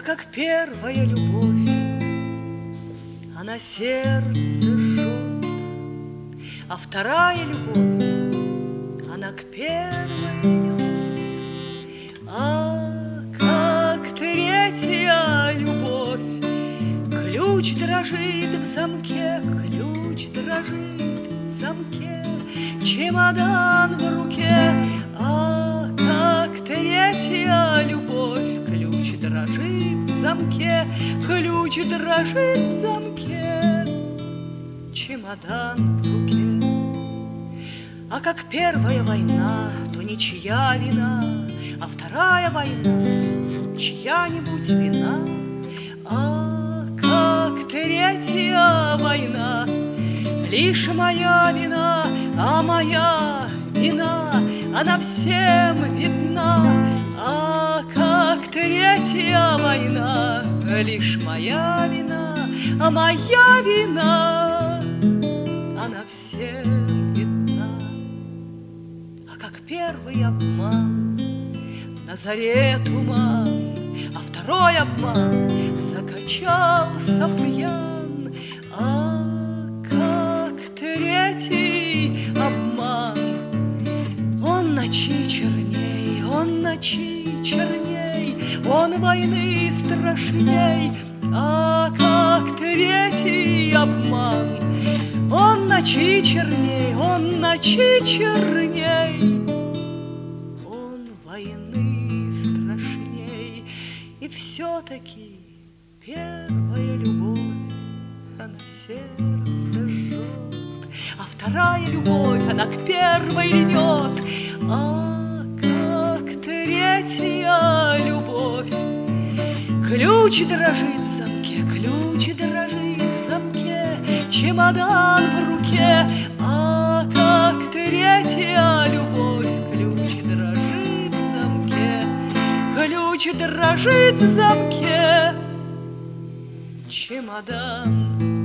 как первая любовь, она сердце жжет, а вторая любовь, она к первой льнет. А как третья любовь, ключ дрожит в замке, ключ дрожит в замке, чемодан в руке. А как третья любовь, ключ дрожит в замке, ключ дрожит в замке, чемодан в руке. А как первая война, то ничья вина, а вторая война чья-нибудь вина. А как третья война, лишь моя вина, а моя вина, она всем видна. А как третья война, лишь моя вина, а моя вина, она всем видна. А как первый обман, на заре туман, а второй обман, закачался пьян. А как третий обман, он ночи черней, он ночи черней, он войны страшней. А как третий обман, он ночи черней, он ночи черней, он войны страшней. И все-таки первая любовь, она сердце жжет, а вторая любовь, она к первой льнет. А как третья любовь, ключ дрожит в замке, ключ дрожит в замке, чемодан в руке. А как третья любовь, ключ дрожит в замке, ключ дрожит в замке, чемодан